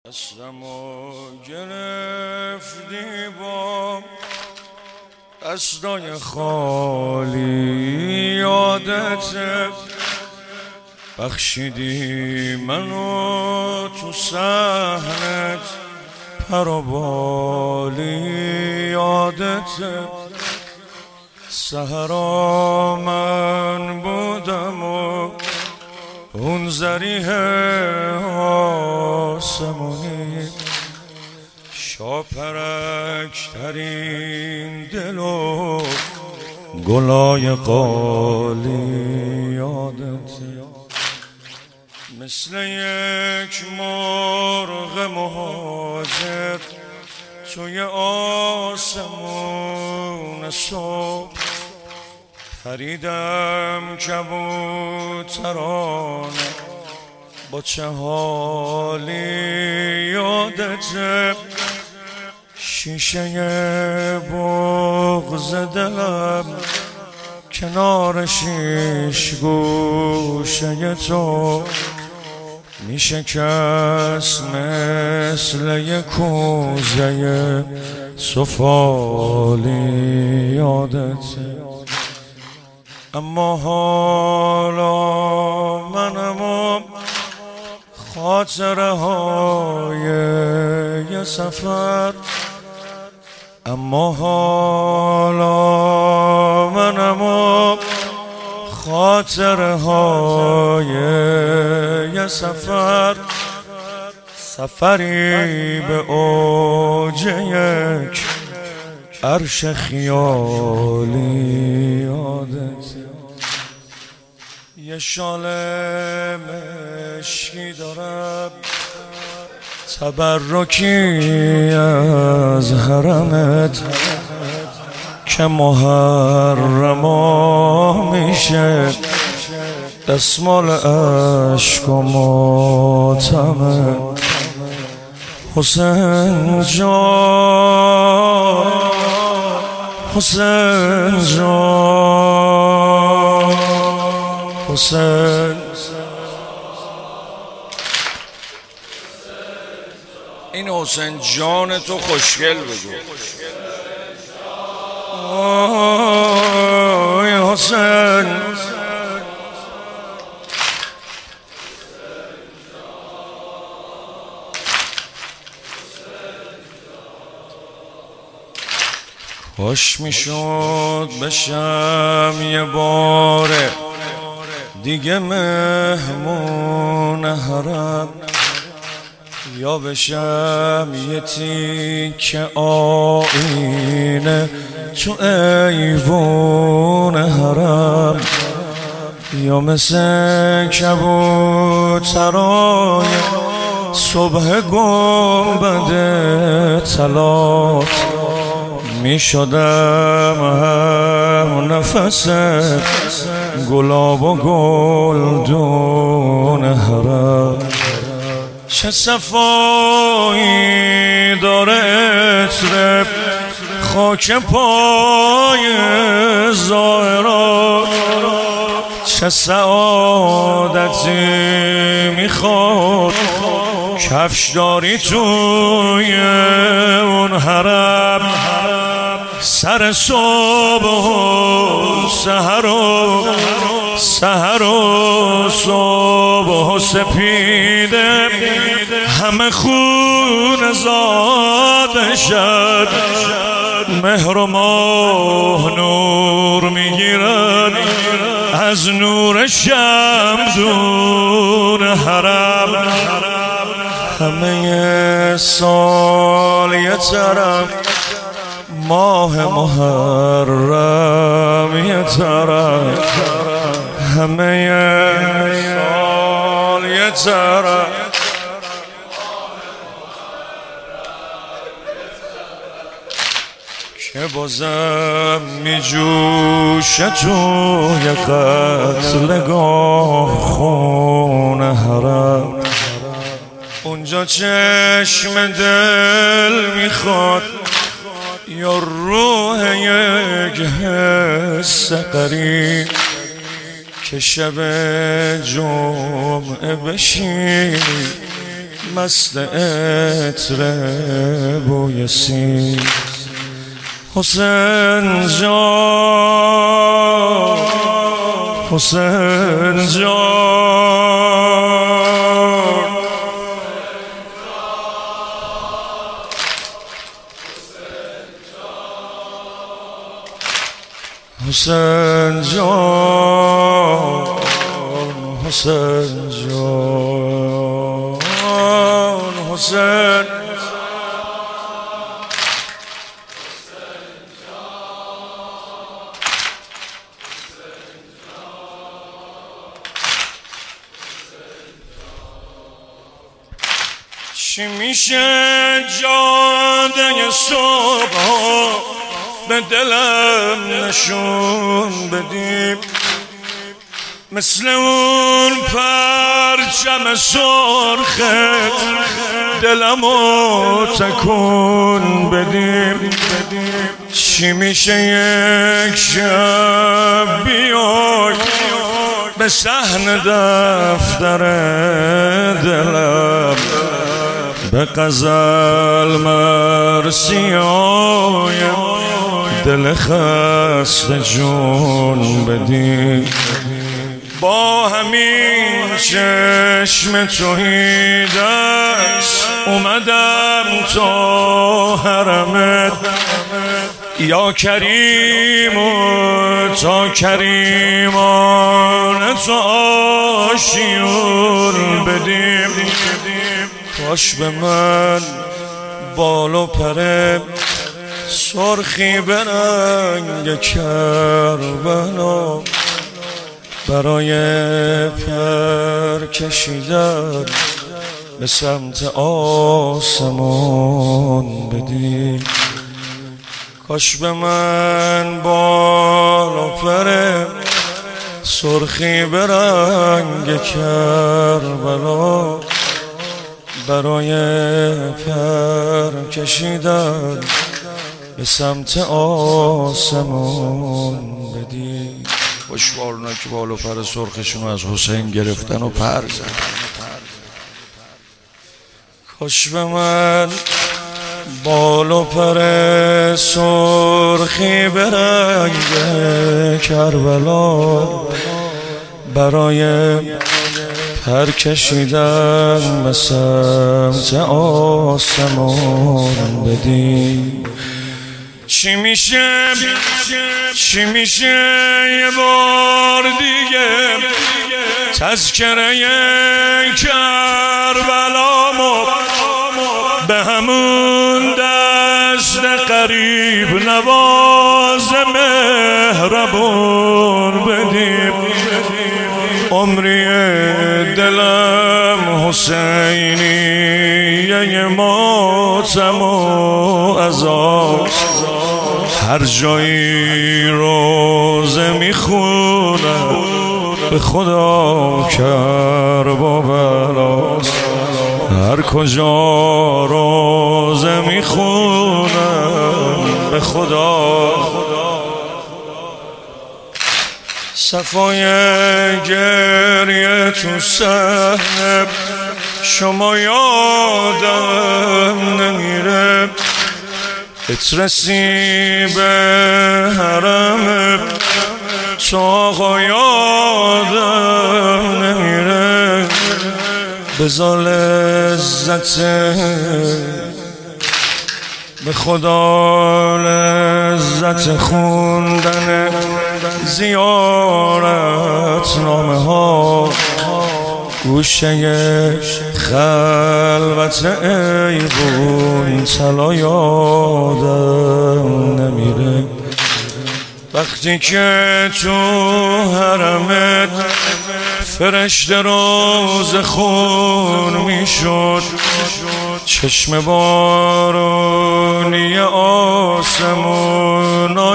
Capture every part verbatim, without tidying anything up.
دستمو گرفتی با دستای خالی، یادت بخشیدی منو تو صحنت پروبالی، یادت سحرا من بودم و اون زریح آسمانی، شاپرک ترین دل و گلای قالی، یادت مثل یک مرغ مهاجر توی آسمون صبح، پریدم کبوترانه با چه حالی، یادت شیشه بغض دلم کنار شیش گوشه تو میشکست مثل یک کوزه سفالی، یادت اما حالا منم و خاطره های یه سفر، اما حالا منم و خاطره های یه سفر، سفری به اوج یک عرش خیالی، یادت یه شال مشکی دارم تبرکی از حرمت که محرما میشه، دستمال عشق و ماتمه حسین جان، حسین جان، حسین. این حسین جان تو خوشگل بگو. آی حسین خوش میشد بشم یه باره دیگه مهمون حرم، یا بشم یه تیکه آینه تو ایوون حرم، یا مثل کبوترای صبح گنبد طلات می شدم هم نفس گلاب و گلدون حرم. چه صفایی داره عطر خاک پای زائرات، چه سعادتی میخواد کفشداری توی اون حرم، سر صبح و سحر و سحر و صبح و سپیده همه خون زاده شد، مهر و ماه نور میگیرن از نور شمدون حرم، همه سال یه طرف ماه محرم یه طرف، همه سال یه طرف که بازم می جوشه توی قتلگاه خون حرم، اونجا چشم دل میخواد یا روح یک حس قریب که شب جمعه بشینی مست عطر بوی سین. حسین جان حسین جان حسین جان حسین جان حسین چی میشه جاده صبح به دلم نشون بدیم، مثل اون پرچم سرخت دلمو تکون بدیم. چی میشه یک شب بیای به صحن دفتر دلم، به غزل مرثیه‌های دل خسته جون بدیم. با همین چشم توحیدست اومدم تا حرمت، یا کریم و تا کریمانت آشیون بدیم. کاش به من بال و پر سرخی به رنگ کربلا برای پر کشیدن به سمت آسمان بدیم. کاش به من بال و پر سرخی به رنگ کربلا برای پر کشیدن به سمت آسمان بدیم. خوشوارنا که بال و پر سرخشون از حسین گرفتن و پر زدن. کاش به من بال و پر سرخی به رنگ کربلا برای پر کشیدن به سمت آسمان بدیم. چی میشه چی میشه یه بار دیگه تذکره کربلامو به همون دست قریب نواز مهربون بدیم. عمری دلم حسینیه ماتم و عزاست، هر جایی روزه میخونم به خدا کرب و بلاست، هر کجا روزه میخونم به خدا. صفای گریه تو صحنه شما یادم نمیره، اترسی به حرم تو آقا یادم نمیره. بذار لذت به خدا لذت خوندن زیارت نامه ها گوشه خلوت ایوون طلا یادم نمیره. وقتی که تو حرمت فرشته روز خون میشد، چشم بارونی آسمون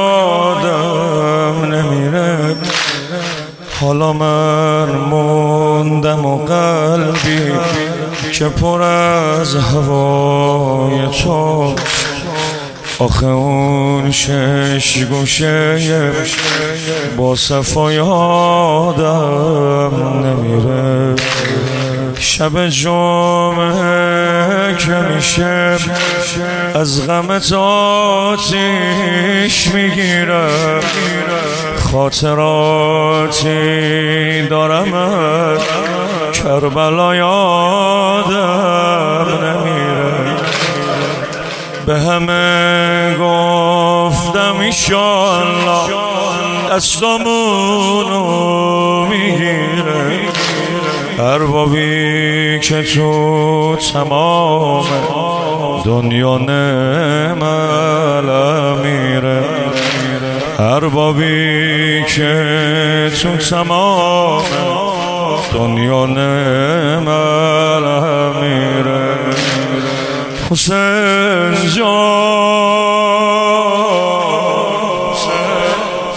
یادم نمیره. حالا من موندم و قلبی که پر از هوای تو، آخه اون شش گوشه با صفا یادم نمیره. شب جمعه که میشه از غمت آتیش میگیرم، خاطراتی دارم از کربلا یادم نمیره. به همه گفتم ایشالله دستامونو میگیره، اربابی که تو تمام دنیا نمال میره، اربابی که تو تمام دنیا نمال میره. حسین جان